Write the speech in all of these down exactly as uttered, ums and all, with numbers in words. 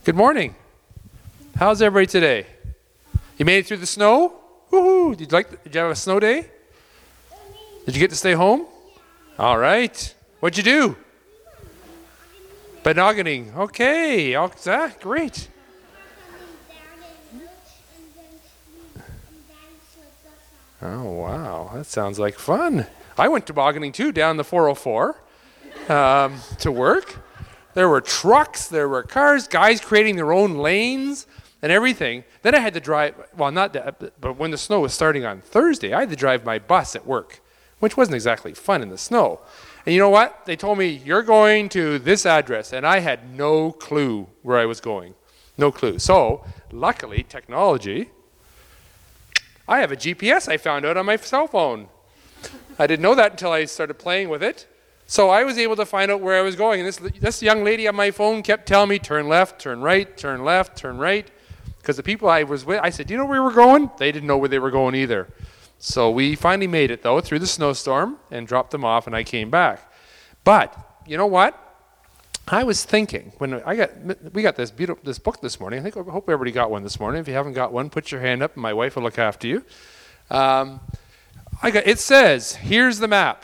Good morning. How's everybody today? You made it through the snow? Woohoo! Did you like? Did you have a snow day? Did you get to stay home? All right. What'd you do? Benoggening. Okay. Oh, ah, great. Oh, wow. That sounds like fun. I went tobogganing too down the four oh four um, to work. There were trucks, there were cars, guys creating their own lanes and everything. Then I had to drive, well, not that, but when the snow was starting on Thursday, I had to drive my bus at work, which wasn't exactly fun in the snow. And you know what? They told me, you're going to this address, and I had no clue where I was going. No clue. So, luckily, technology, I have a G P S I found out on my cell phone. I didn't know that until I started playing with it. So I was able to find out where I was going. And this, this young lady on my phone kept telling me, turn left, turn right, turn left, turn right. Because the people I was with, I said, do you know where we were going? They didn't know where they were going either. So we finally made it, though, through the snowstorm and dropped them off, and I came back. But you know what? I was thinking, when I got, we got this beautiful, this book this morning. I think, I hope everybody got one this morning. If you haven't got one, put your hand up, and my wife will look after you. Um, I got, it says, here's the map.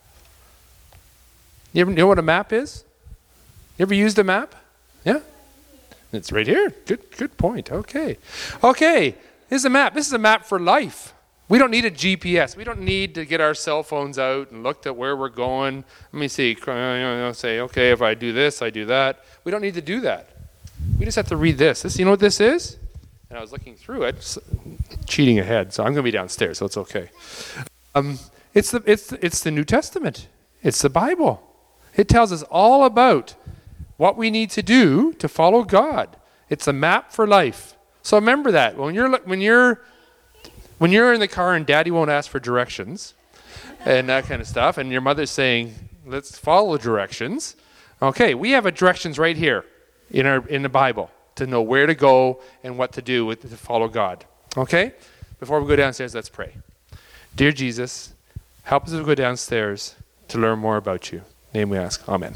You ever know what a map is? You ever used a map? Yeah? It's right here. Good good point. Okay. Okay. Here's a map. This is a map for life. We don't need a G P S. We don't need to get our cell phones out and look at where we're going. Let me see. You know, say, okay, if I do this, I do that. We don't need to do that. We just have to read this. This, you know what this is? And I was looking through it, cheating ahead, so I'm going to be downstairs, so it's okay. Um, it's the it's it's the New Testament. It's the Bible. It tells us all about what we need to do to follow God. It's a map for life. So remember that when you're when you're when you're in the car and Daddy won't ask for directions and that kind of stuff, and your mother's saying, "Let's follow directions." Okay, we have a directions right here in our in the Bible to know where to go and what to do with to follow God. Okay, before we go downstairs, let's pray. Dear Jesus, help us to go downstairs to learn more about you. Name we ask. Amen.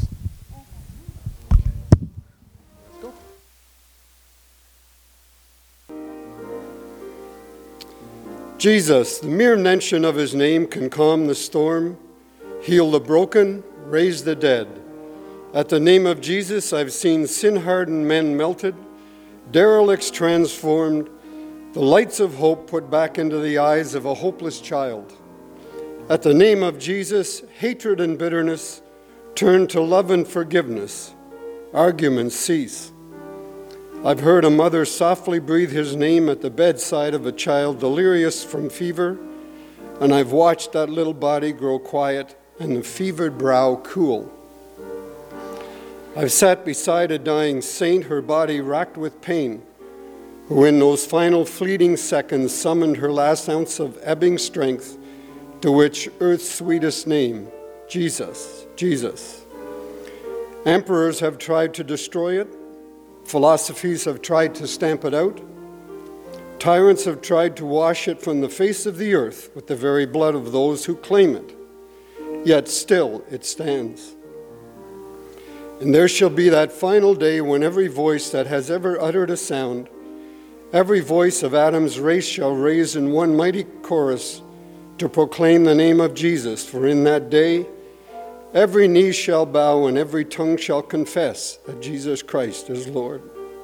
Jesus, the mere mention of his name can calm the storm, heal the broken, raise the dead. At the name of Jesus, I've seen sin-hardened men melted, derelicts transformed, the lights of hope put back into the eyes of a hopeless child. At the name of Jesus, hatred and bitterness turn to love and forgiveness. Arguments cease. I've heard a mother softly breathe his name at the bedside of a child delirious from fever, and I've watched that little body grow quiet and the fevered brow cool. I've sat beside a dying saint, her body racked with pain, who in those final fleeting seconds summoned her last ounce of ebbing strength, to which earth's sweetest name, Jesus, Jesus. Emperors have tried to destroy it. Philosophies have tried to stamp it out. Tyrants have tried to wash it from the face of the earth with the very blood of those who claim it. Yet still it stands. And there shall be that final day when every voice that has ever uttered a sound, every voice of Adam's race shall raise in one mighty chorus to proclaim the name of Jesus. For in that day, every knee shall bow and every tongue shall confess that Jesus Christ is Lord.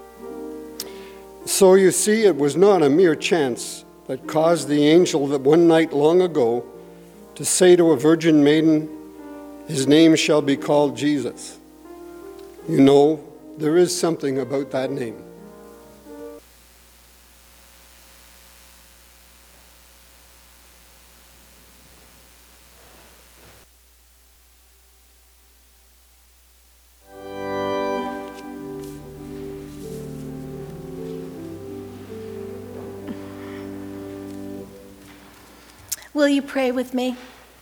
So you see, it was not a mere chance that caused the angel that one night long ago to say to a virgin maiden, his name shall be called Jesus. You know, there is something about that name. Will you pray with me?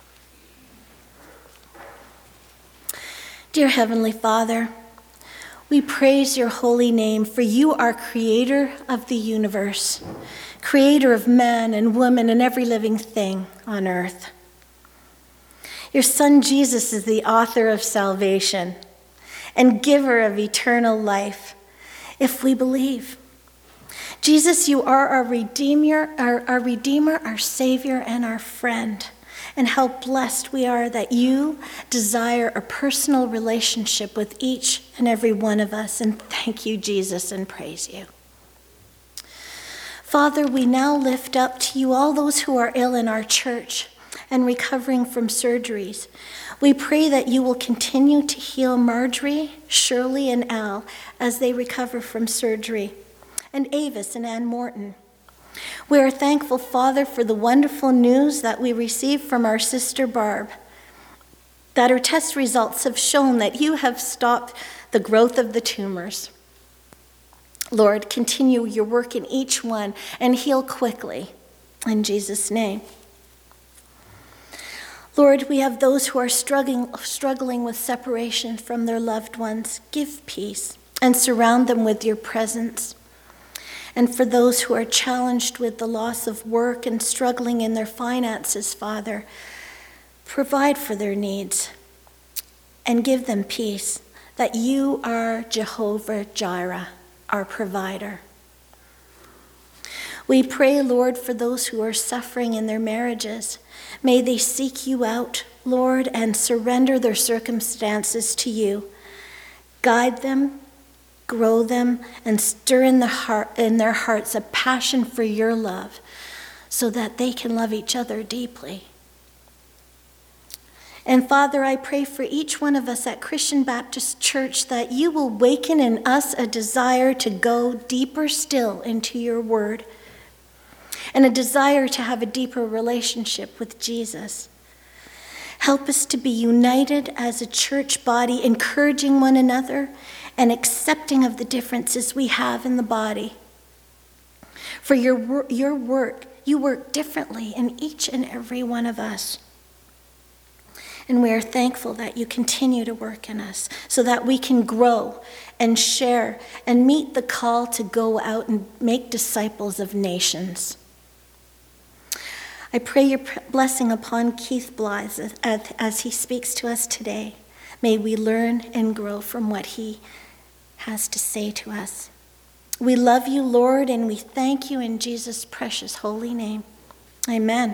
Dear Heavenly Father, we praise your holy name, for you are creator of the universe, creator of man and woman and every living thing on earth. Your Son Jesus is the author of salvation and giver of eternal life. if we believe. Jesus, you are our Redeemer, our, our Redeemer, our Savior, and our friend. And how blessed we are that you desire a personal relationship with each and every one of us. And thank you, Jesus, and praise you. Father, we now lift up to you all those who are ill in our church and recovering from surgeries. We pray that you will continue to heal Marjorie, Shirley, and Al as they recover from surgery, and Avis and Ann Morton. We are thankful, Father, for the wonderful news that we received from our sister Barb, that her test results have shown that you have stopped the growth of the tumors. Lord, continue your work in each one and heal quickly, in Jesus' name. Lord, we have those who are struggling, struggling with separation from their loved ones. Give peace and surround them with your presence. And for those who are challenged with the loss of work and struggling in their finances, Father, provide for their needs and give them peace that you are Jehovah Jireh, our provider. We pray, Lord, for those who are suffering in their marriages. May they seek you out, Lord, and surrender their circumstances to you. Guide them, grow them, and stir in, the heart, in their hearts a passion for your love so that they can love each other deeply. And Father, I pray for each one of us at Christian Baptist Church that you will waken in us a desire to go deeper still into your word and a desire to have a deeper relationship with Jesus. Help us to be united as a church body, encouraging one another and accepting of the differences we have in the body. For your, your work, you work differently in each and every one of us. And we are thankful that you continue to work in us so that we can grow and share and meet the call to go out and make disciples of nations. I pray your blessing upon Keith Blythe as, as he speaks to us today. May we learn and grow from what he has to say to us. We love you, Lord, and we thank you in Jesus' precious holy name. Amen.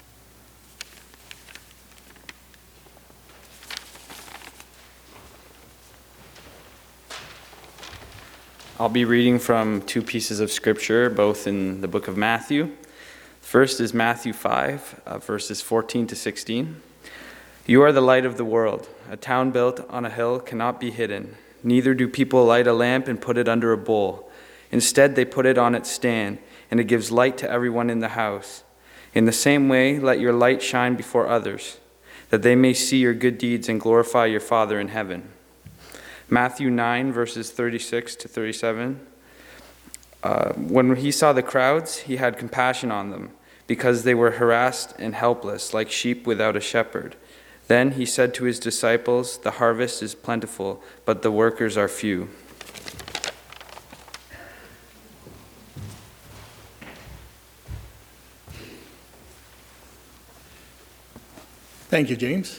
I'll be reading from two pieces of scripture, both in the book of Matthew. First is Matthew five, uh, verses fourteen to sixteen. You are the light of the world. A town built on a hill cannot be hidden. Neither do people light a lamp and put it under a bowl. Instead, they put it on its stand, and it gives light to everyone in the house. In the same way, let your light shine before others, that they may see your good deeds and glorify your Father in heaven. Matthew nine, verses thirty-six to thirty-seven. Uh, when he saw the crowds, he had compassion on them, because they were harassed and helpless, like sheep without a shepherd. Then he said to his disciples, the harvest is plentiful, but the workers are few. Thank you, James.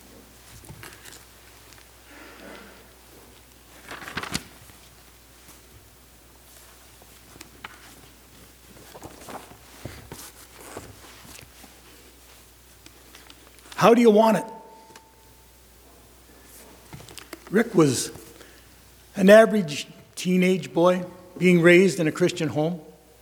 How do you want it? Rick was an average teenage boy being raised in a Christian home.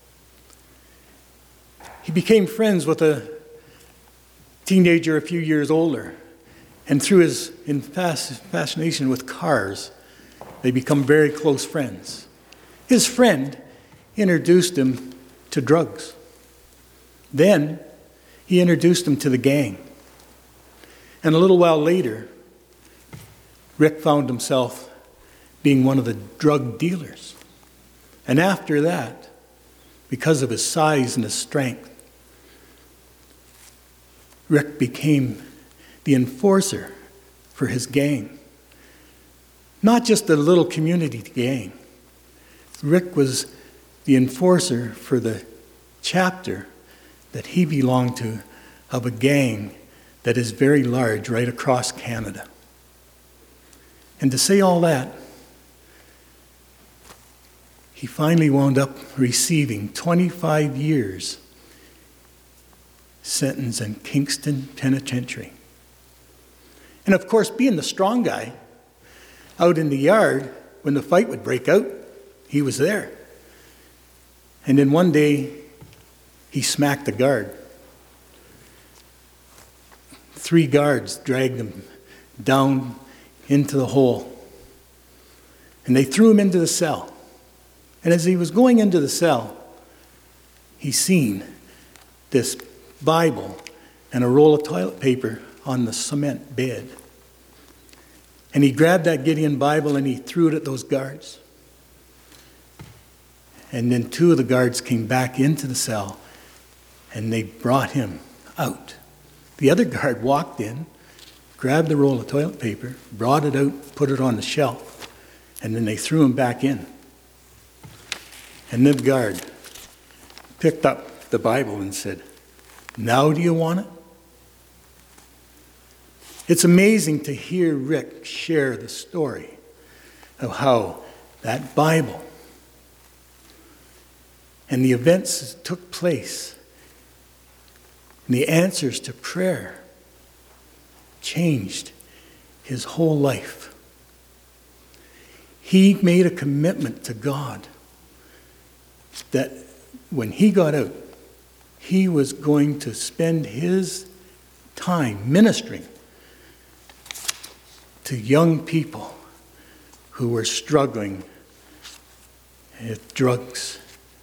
He became friends with a teenager a few years older, and through his fascination with cars, they become very close friends. His friend introduced him to drugs. Then he introduced him to the gang. And a little while later, Rick found himself being one of the drug dealers. And after that, because of his size and his strength, Rick became the enforcer for his gang. Not just a little community gang. Rick was the enforcer for the chapter that he belonged to of a gang that is very large right across Canada. And to say all that, he finally wound up receiving twenty-five years sentence in Kingston Penitentiary. And of course, being the strong guy, out in the yard, when the fight would break out, he was there. And then one day, he smacked a guard. Three guards dragged him down into the hole. And they threw him into the cell. And as he was going into the cell, he seen this Bible and a roll of toilet paper on the cement bed. And he grabbed that Gideon Bible and he threw it at those guards. And then two of the guards came back into the cell and they brought him out. The other guard walked in, grabbed the roll of toilet paper, brought it out, put it on the shelf, and then they threw him back in. And the guard picked up the Bible and said, "Now do you want it?" It's amazing to hear Rick share the story of how that Bible and the events that took place and the answers to prayer changed his whole life. He made a commitment to God that when he got out, he was going to spend his time ministering to young people who were struggling with drugs.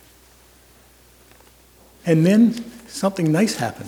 And then something nice happened.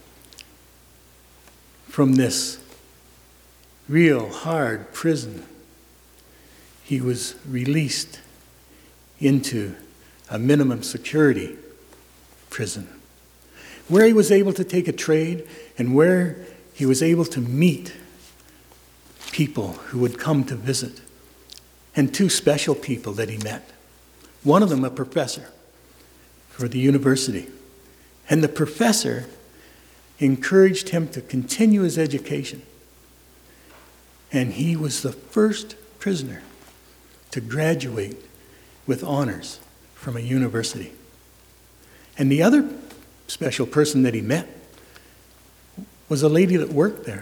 From this real hard prison, he was released into a minimum security prison, where he was able to take a trade and where he was able to meet people who would come to visit. And two special people that he met. One of them a professor for the university. And the professor encouraged him to continue his education. And he was the first prisoner to graduate with honors from a university. And the other special person that he met was a lady that worked there.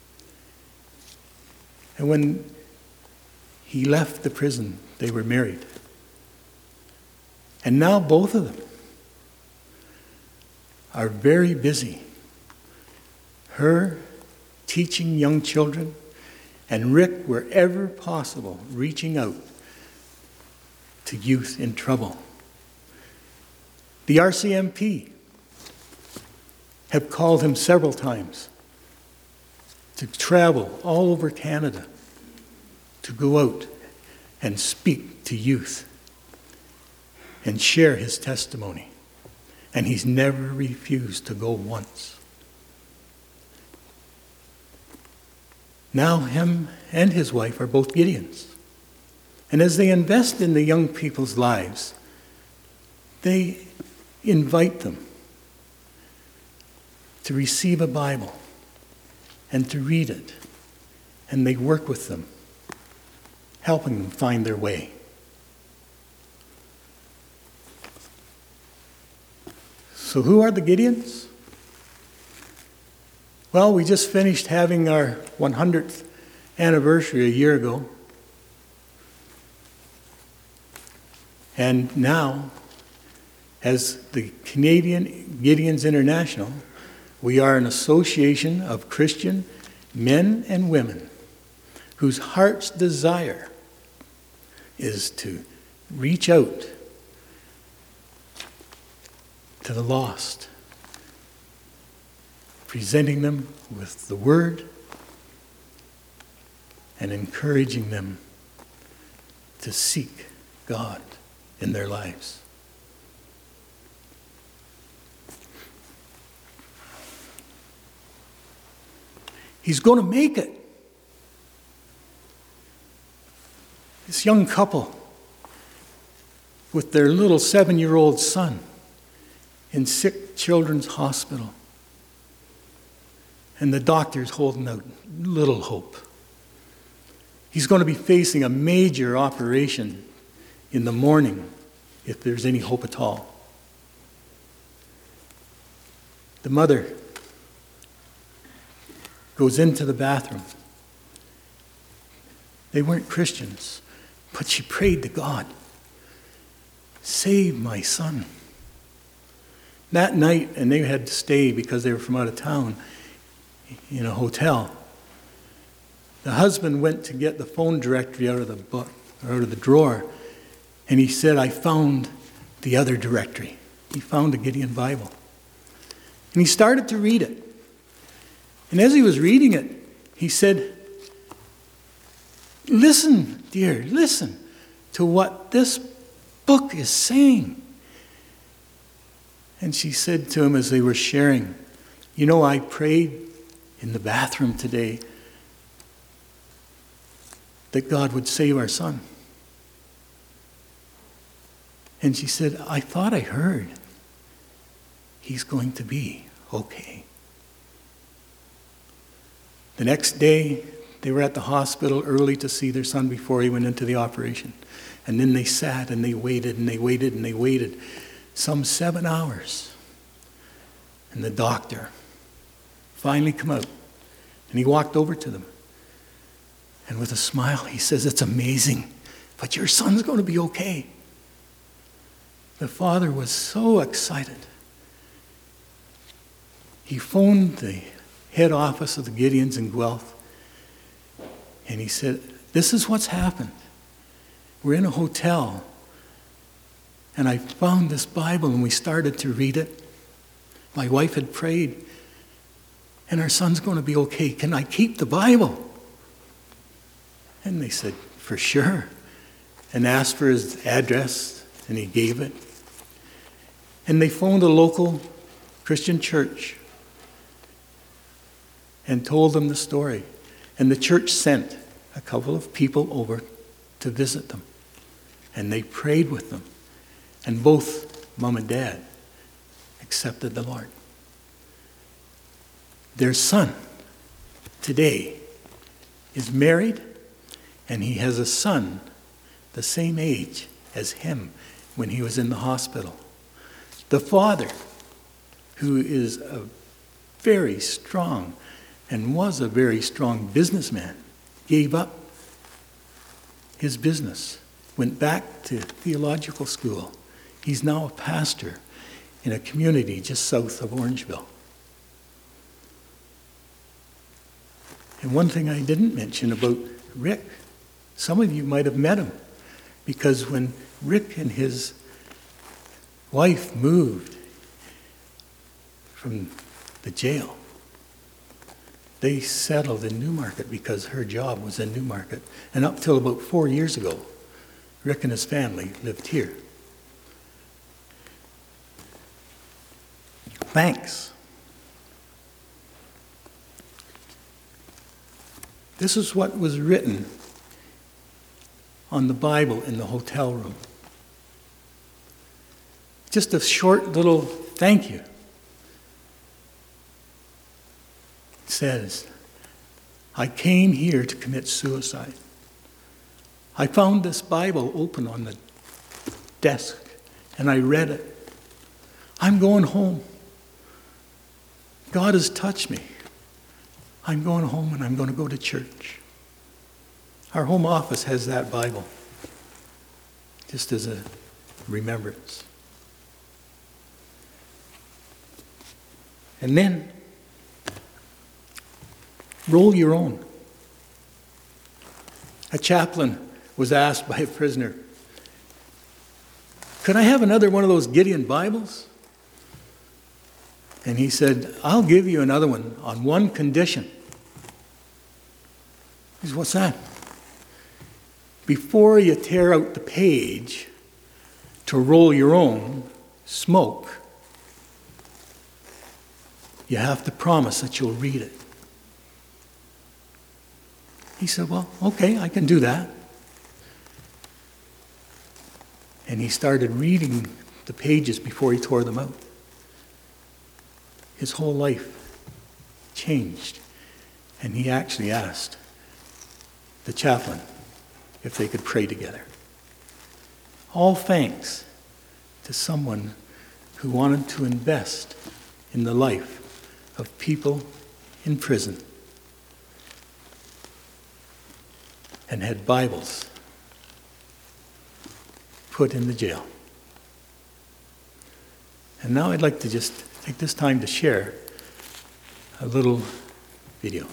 And when he left the prison, they were married. And now both of them are very busy. Her teaching young children, and Rick, wherever possible, reaching out to youth in trouble. The R C M P have called him several times to travel all over Canada to go out and speak to youth and share his testimony. And he's never refused to go once. Now him and his wife are both Gideons. And as they invest in the young people's lives, they invite them to receive a Bible and to read it. And they work with them, helping them find their way. So who are the Gideons? Well, we just finished having our one hundredth anniversary a year ago. And now, as the Canadian Gideons International, we are an association of Christian men and women whose heart's desire is to reach out to the lost, presenting them with the Word and encouraging them to seek God in their lives. He's going to make it. This young couple with their little seven-year-old son in sick children's hospital. And the doctor's holding out little hope. He's going to be facing a major operation in the morning if there's any hope at all. The mother goes into the bathroom. They weren't Christians, but she prayed to God, save my son. That night, and they had to stay because they were from out of town in a hotel. The husband went to get the phone directory out of the book, or out of the drawer, and he said, I found the other directory. He found the Gideon Bible. And he started to read it. And as he was reading it, he said, listen, dear, listen to what this book is saying. And she said to him as they were sharing, you know, I prayed in the bathroom today that God would save our son. And she said, I thought I heard he's going to be okay. The next day, they were at the hospital early to see their son before he went into the operation. And then they sat and they waited and they waited and they waited some seven hours. And the doctor finally came out and he walked over to them. And with a smile, he says, it's amazing, but your son's going to be okay. The father was so excited. He phoned the head office of the Gideons in Guelph, and he said, this is what's happened. We're in a hotel, and I found this Bible, and we started to read it. My wife had prayed, and our son's going to be okay. Can I keep the Bible? And they said, for sure. And asked for his address, and he gave it. And they phoned a local Christian church and told them the story. And the church sent a couple of people over to visit them. And they prayed with them. And both mom and dad accepted the Lord. Their son today is married, and he has a son the same age as him when he was in the hospital. The father, who is a very strong and was a very strong businessman, gave up his business, went back to theological school. He's now a pastor in a community just south of Orangeville. And one thing I didn't mention about Rick, some of you might have met him, because when Rick and his wife moved from the jail, they settled in Newmarket because her job was in Newmarket. And up till about four years ago, Rick and his family lived here. Thanks. This is what was written on the Bible in the hotel room. Just a short little thank you. It says, I came here to commit suicide. I found this Bible open on the desk, and I read it. I'm going home. God has touched me. I'm going home, and I'm going to go to church. Our home office has that Bible, just as a remembrance. And then, roll your own. A chaplain was asked by a prisoner, could I have another one of those Gideon Bibles? And he said, I'll give you another one on one condition. He said, what's that? Before you tear out the page to roll your own smoke, you have to promise that you'll read it. He said, well, okay, I can do that. And he started reading the pages before he tore them out. His whole life changed. And he actually asked the chaplain if they could pray together. All thanks to someone who wanted to invest in the life of people in prison and had Bibles put in the jail. And now I'd like to just take this time to share a little video.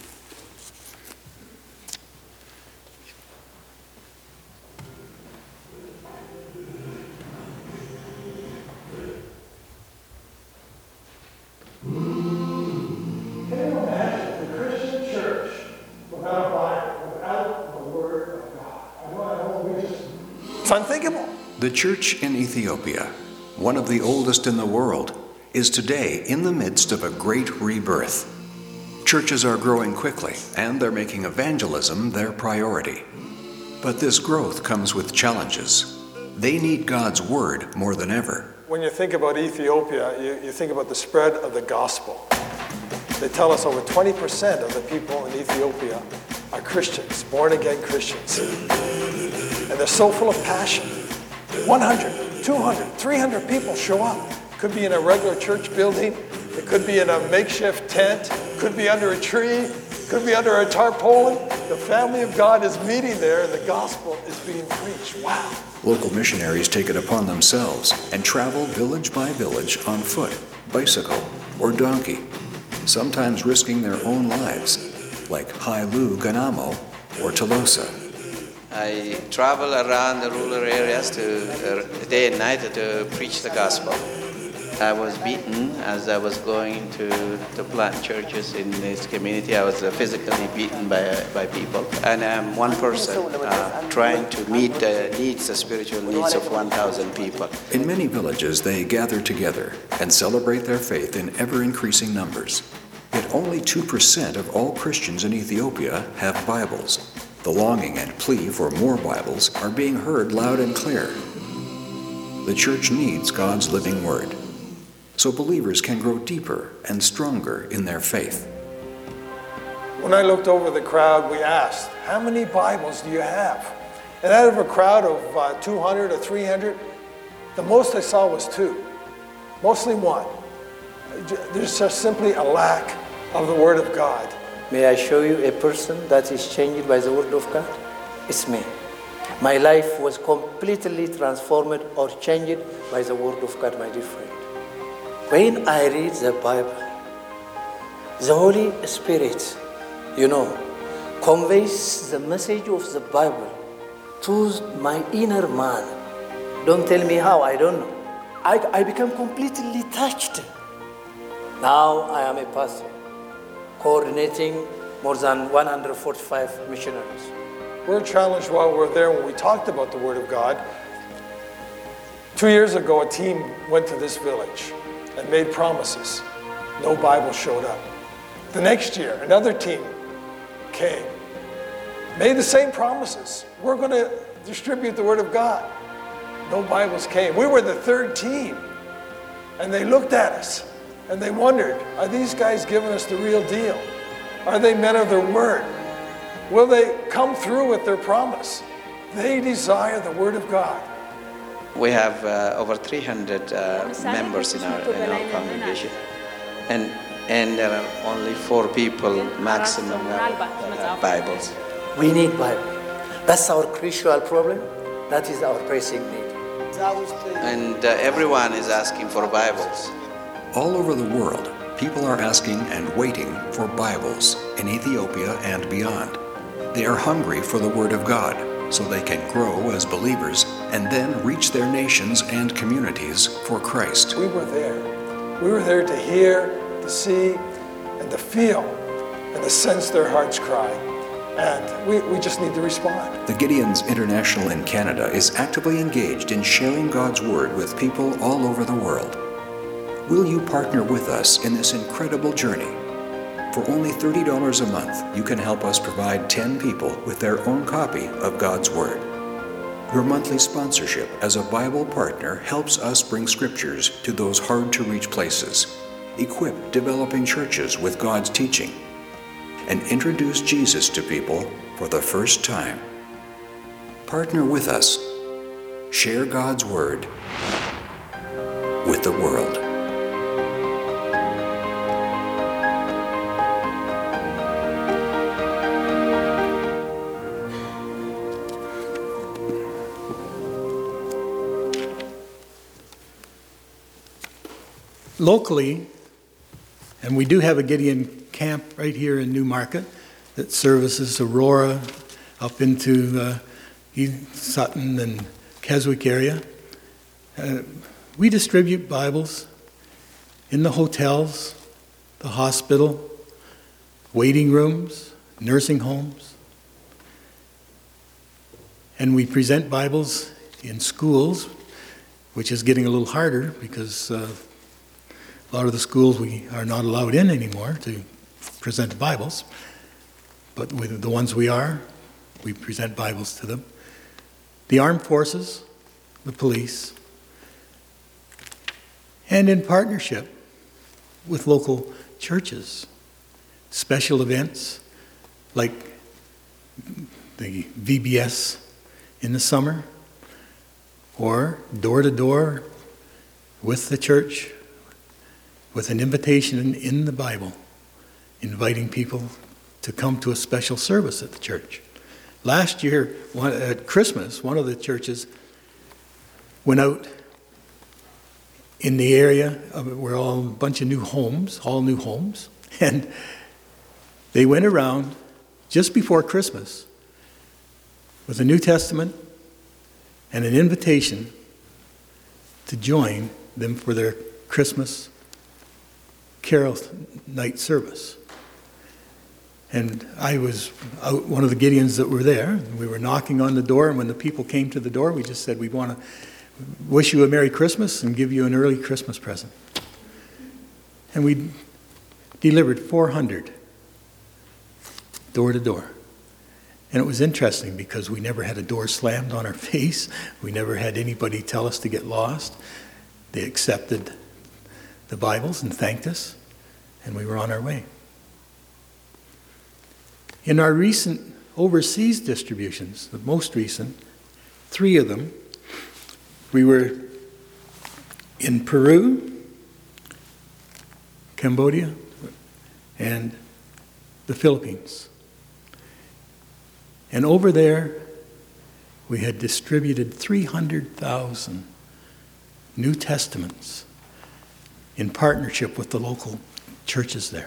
It's unthinkable. The church in Ethiopia, one of the oldest in the world, is today in the midst of a great rebirth. Churches are growing quickly, and they're making evangelism their priority. But this growth comes with challenges. They need God's word more than ever. When you think about Ethiopia, you, you think about the spread of the gospel. They tell us over twenty percent of the people in Ethiopia are Christians, born-again Christians. And they're so full of passion. one hundred, two hundred, three hundred people show up. Could be in a regular church building. It could be in a makeshift tent. Could be under a tree. Could be under a tarpaulin. The family of God is meeting there and the gospel is being preached. Wow. Local missionaries take it upon themselves and travel village by village on foot, bicycle, or donkey, sometimes risking their own lives, like Hailu Ganamo or Tolosa. I travel around the rural areas to uh, day and night to preach the gospel. I was beaten as I was going to, to plant churches in this community. I was uh, physically beaten by, uh, by people. And I'm one person uh, trying to meet the needs, the spiritual needs of one thousand people. In many villages, they gather together and celebrate their faith in ever-increasing numbers. Yet only two percent of all Christians in Ethiopia have Bibles. The longing and plea for more Bibles are being heard loud and clear. The church needs God's living word, so believers can grow deeper and stronger in their faith. When I looked over the crowd, we asked, how many Bibles do you have? And out of a crowd of uh, two hundred or three hundred, the most I saw was two, mostly one. There's just simply a lack of the Word of God. May I show you a person that is changed by the Word of God? It's me. My life was completely transformed or changed by the Word of God, my dear friend. When I read the Bible, the Holy Spirit, you know, conveys the message of the Bible to my inner man. Don't tell me how, I don't know. I, I become completely touched. Now I am a pastor, coordinating more than one hundred forty-five missionaries. We're challenged while we're there when we talked about the Word of God. Two years ago, a team went to this village and made promises. No Bible showed up. The next year, another team came, made the same promises. We're going to distribute the Word of God. No Bibles came. We were the third team. And they looked at us and they wondered, are these guys giving us the real deal? Are they men of their word? Will they come through with their promise? They desire the Word of God. We have uh, over three hundred uh, members in our, in our congregation. And, and there are only four people maximum that have Bibles. We need Bible. That's our crucial problem. That is our pressing need. And uh, everyone is asking for Bibles. All over the world, people are asking and waiting for Bibles in Ethiopia and beyond. They are hungry for the Word of God so they can grow as believers and then reach their nations and communities for Christ. We were there. We were there to hear, to see, and to feel, and to sense their hearts cry. And we, we just need to respond. The Gideons International in Canada is actively engaged in sharing God's Word with people all over the world. Will you partner with us in this incredible journey? For only thirty dollars a month, you can help us provide ten people with their own copy of God's Word. Your monthly sponsorship as a Bible partner helps us bring scriptures to those hard-to-reach places, equip developing churches with God's teaching, and introduce Jesus to people for the first time. Partner with us. Share God's Word. with the world. Locally, and we do have a Gideon camp right here in Newmarket that services Aurora up into uh, East Sutton and Keswick area. Uh, we distribute Bibles in the hotels, the hospital, waiting rooms, nursing homes. And we present Bibles in schools, which is getting a little harder because uh, a lot of the schools we are not allowed in anymore to present Bibles. But with the ones we are, we present Bibles to them. The armed forces, the police, and in partnership with local churches, special events like the V B S in the summer, or door-to-door with the church, with an invitation in the Bible, inviting people to come to a special service at the church. Last year, one, at Christmas, one of the churches went out in the area of, where all a bunch of new homes, all new homes, and they went around just before Christmas with a New Testament and an invitation to join them for their Christmas carol night service. And I was out, one of the Gideons that were there, and we were knocking on the door, and when the people came to the door, we just said, we want to wish you a Merry Christmas and give you an early Christmas present. And we delivered four hundred door to door. And it was interesting because we never had a door slammed on our face. We never had anybody tell us to get lost. They accepted the Bibles and thanked us, and we were on our way. In our recent overseas distributions, the most recent, three of them, we were in Peru, Cambodia, and the Philippines. And over there, we had distributed three hundred thousand New Testaments in partnership with the local churches there.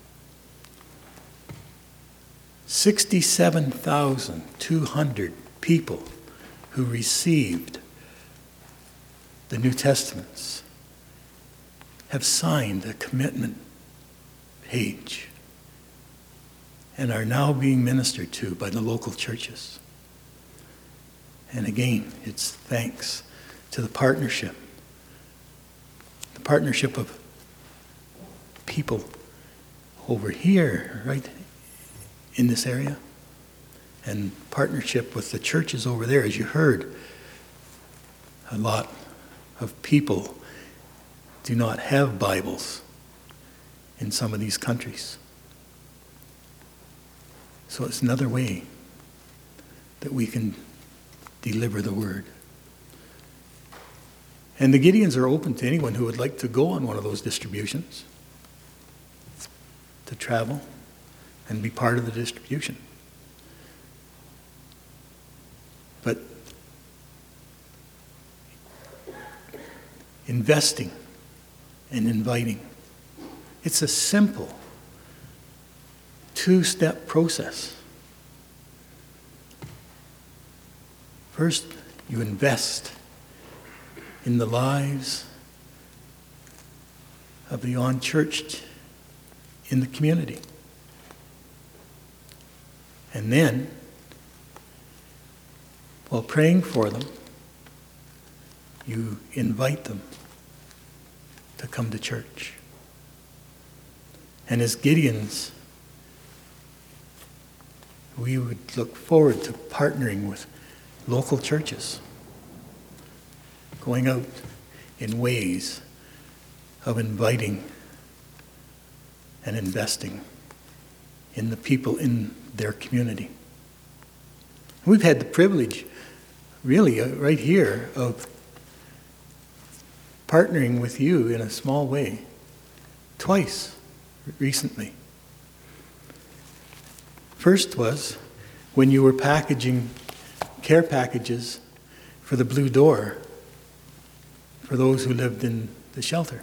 sixty-seven thousand two hundred people who received the New Testaments have signed a commitment page and are now being ministered to by the local churches. And again, it's thanks to the partnership, the partnership of people over here, right in this area, and partnership with the churches over there. As you heard, a lot of people do not have Bibles in some of these countries. So it's another way that we can deliver the word. And the Gideons are open to anyone who would like to go on one of those distributions, to travel and be part of the distribution. But investing and inviting, it's a simple two-step process. First, you invest in the lives of the unchurched in the community. And then, while praying for them, you invite them to come to church. And as Gideons, we would look forward to partnering with local churches, going out in ways of inviting and investing in the people in their community. We've had the privilege, really, uh, right here, of partnering with you in a small way, twice recently. First was when you were packaging care packages for the Blue Door for those who lived in the shelter.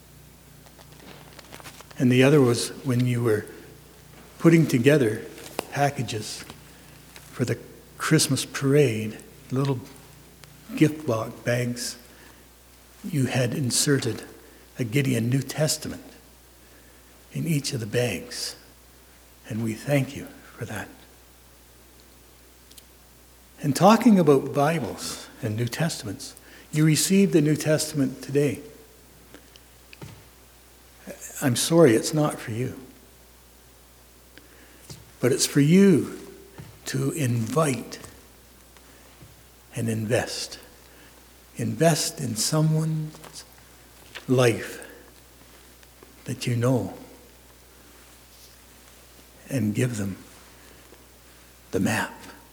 And the other was when you were putting together packages for the Christmas parade, little gift box bags. You had inserted a Gideon New Testament in each of the bags, and we thank you for that. And talking about Bibles and New Testaments, you received the New Testament today. I'm sorry, it's not for you. But it's for you to invite and invest. Invest in someone's life that you know and give them the map.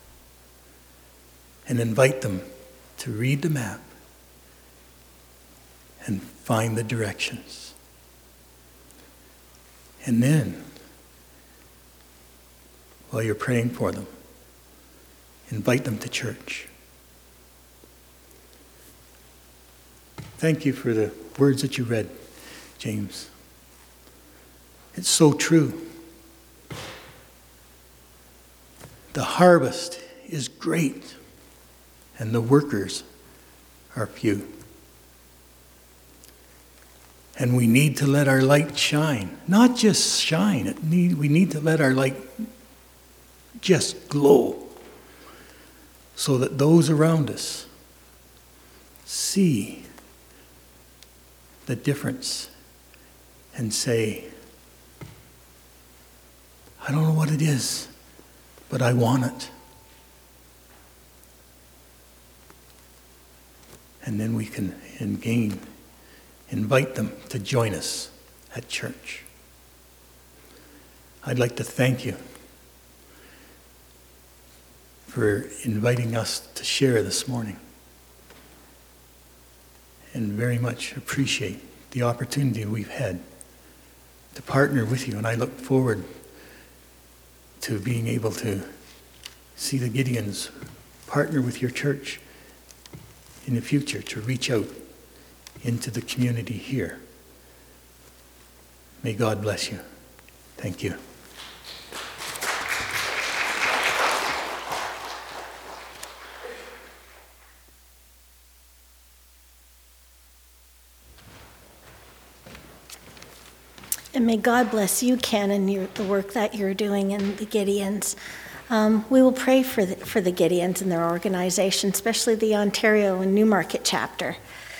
And invite them to read the map and find the directions. And then, while you're praying for them, invite them to church. Thank you for the words that you read, James. It's so true. The harvest is great, and the workers are few. And we need to let our light shine. Not just shine, it need, we need to let our light just glow so that those around us see the difference and say, I don't know what it is, but I want it. And then we can again invite them to join us at church. I'd like to thank you for inviting us to share this morning, and very much appreciate the opportunity we've had to partner with you. And I look forward to being able to see the Gideons partner with your church in the future to reach out into the community here. May God bless you. Thank you. And may God bless you, Ken, and your, the work that you're doing in the Gideons. Um, we will pray for the, for the Gideons and their organization, especially the Ontario and Newmarket chapter.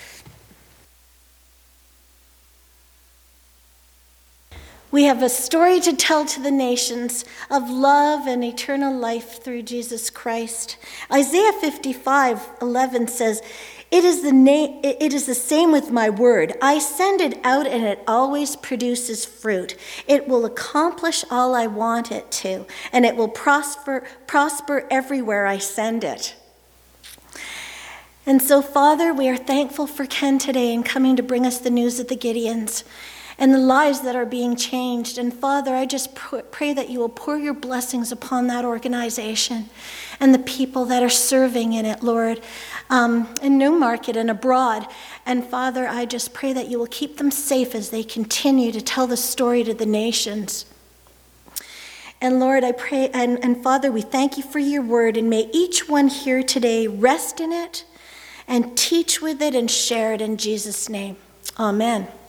We have a story to tell to the nations of love and eternal life through Jesus Christ. Isaiah fifty-five eleven says, It is the na- it is the same with my word. I send it out and it always produces fruit. It will accomplish all I want it to, and it will prosper prosper everywhere I send it. And so, Father, we are thankful for Ken today and coming to bring us the news of the Gideons and the lives that are being changed. And Father, I just pray that you will pour your blessings upon that organization and the people that are serving in it, Lord, um, in Newmarket and abroad. And Father, I just pray that you will keep them safe as they continue to tell the story to the nations. And Lord, I pray, and, and Father, we thank you for your word, and may each one here today rest in it and teach with it and share it in Jesus' name. Amen.